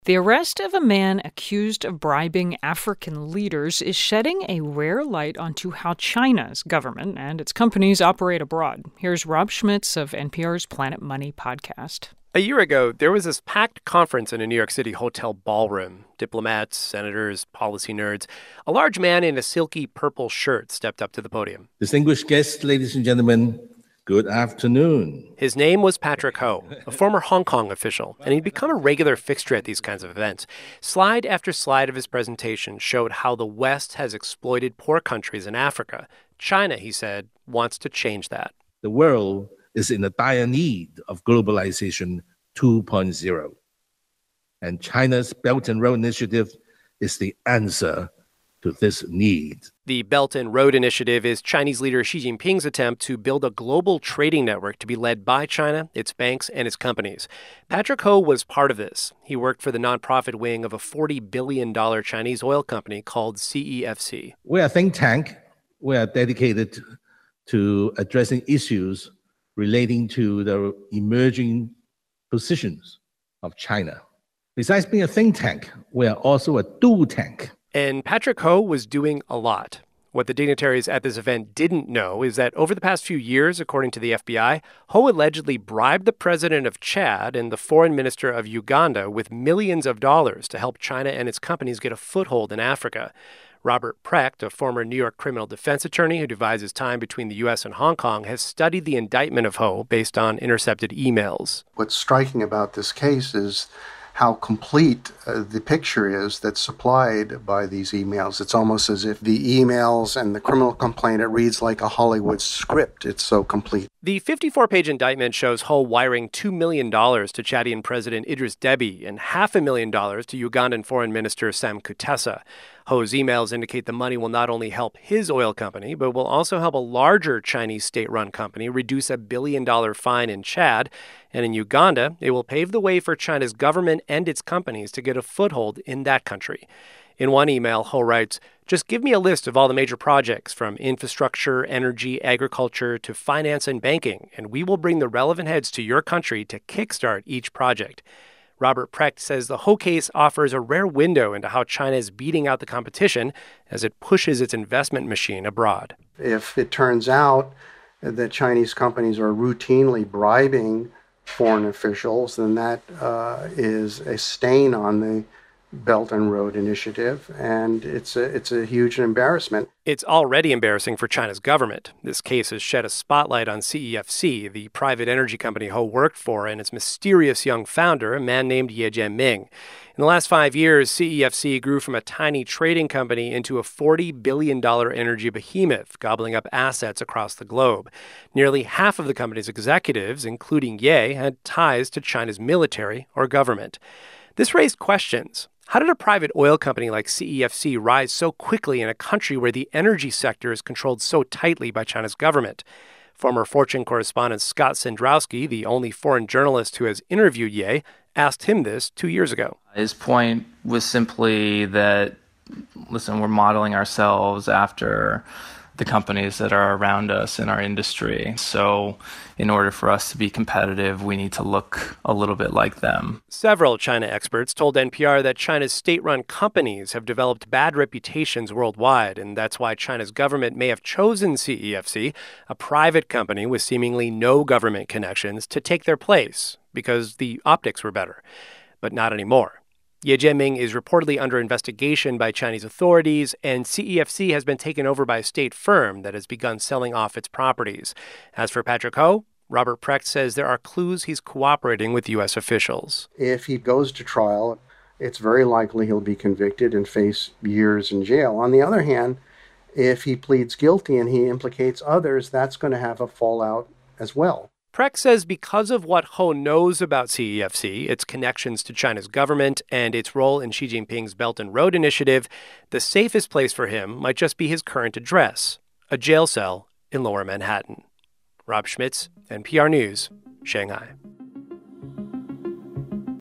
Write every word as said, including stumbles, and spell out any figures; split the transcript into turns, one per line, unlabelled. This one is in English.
The arrest of a man accused of bribing African leaders is shedding a rare light onto how China's government and its companies operate abroad. Here's Rob Schmitz of N P R's Planet Money podcast.
A year ago, there was this packed conference in a New York City hotel ballroom. Diplomats, senators, policy nerds. A large man in a silky purple shirt stepped up to the podium.
Distinguished guests, ladies and gentlemen, good afternoon.
His name was Patrick Ho, a former Hong Kong official, and he'd become a regular fixture at these kinds of events. Slide after slide of his presentation showed how the West has exploited poor countries in Africa. China, he said, wants to change that.
The world is in a dire need of globalization two point oh. And China's Belt and Road Initiative is the answer to this need.
The Belt and Road Initiative is Chinese leader Xi Jinping's attempt to build a global trading network to be led by China, its banks, and its companies. Patrick Ho was part of this. He worked for the nonprofit wing of a forty billion dollars Chinese oil company called C E F C.
We're a think tank. We are dedicated to addressing issues relating to the emerging positions of China. Besides being a think tank, we are also a do tank.
And Patrick Ho was doing a lot. What the dignitaries at this event didn't know is that over the past few years, according to the F B I, Ho allegedly bribed the president of Chad and the foreign minister of Uganda with millions of dollars to help China and its companies get a foothold in Africa. Robert Precht, a former New York criminal defense attorney who divides his time between the U S and Hong Kong, has studied the indictment of Ho based on intercepted emails.
What's striking about this case is how complete uh, the picture is that's supplied by these emails. It's almost as if the emails and the criminal complaint, it reads like a Hollywood script. It's so complete.
The fifty-four page indictment shows Ho wiring two million dollars to Chadian President Idris Deby and half a million dollars to Ugandan Foreign Minister Sam Kutesa. Ho's emails indicate the money will not only help his oil company, but will also help a larger Chinese state-run company reduce a billion-dollar fine in Chad. And in Uganda, it will pave the way for China's government and its companies to get a foothold in that country. In one email, Ho writes, "Just give me a list of all the major projects, from infrastructure, energy, agriculture, to finance and banking, and we will bring the relevant heads to your country to kickstart each project." Robert Precht says the Ho case offers a rare window into how China is beating out the competition as it pushes its investment machine abroad.
If it turns out that Chinese companies are routinely bribing foreign officials, then that uh, is a stain on the Belt and Road Initiative, and it's a, it's a huge embarrassment.
It's already embarrassing for China's government. This case has shed a spotlight on C E F C, the private energy company Ho worked for, and its mysterious young founder, a man named Ye Jianming. In the last five years, C E F C grew from a tiny trading company into a forty billion dollars energy behemoth, gobbling up assets across the globe. Nearly half of the company's executives, including Ye, had ties to China's military or government. This raised questions. How did a private oil company like C E F C rise so quickly in a country where the energy sector is controlled so tightly by China's government? Former Fortune correspondent Scott Cendrowski, the only foreign journalist who has interviewed Ye, asked him this two years ago.
His point was simply that, listen, we're modeling ourselves after the companies that are around us in our industry. So in order for us to be competitive, we need to look a little bit like them.
Several China experts told N P R that China's state-run companies have developed bad reputations worldwide, and that's why China's government may have chosen C E F C, a private company with seemingly no government connections, to take their place because the optics were better. But not anymore. Ye Jianming is reportedly under investigation by Chinese authorities, and C E F C has been taken over by a state firm that has begun selling off its properties. As for Patrick Ho, Robert Precht says there are clues he's cooperating with U S officials.
If he goes to trial, it's very likely he'll be convicted and face years in jail. On the other hand, if he pleads guilty and he implicates others, that's going to have a fallout as well.
Precht says because of what Ho knows about C E F C, its connections to China's government, and its role in Xi Jinping's Belt and Road Initiative, the safest place for him might just be his current address, a jail cell in Lower Manhattan. Rob Schmitz, N P R News, Shanghai.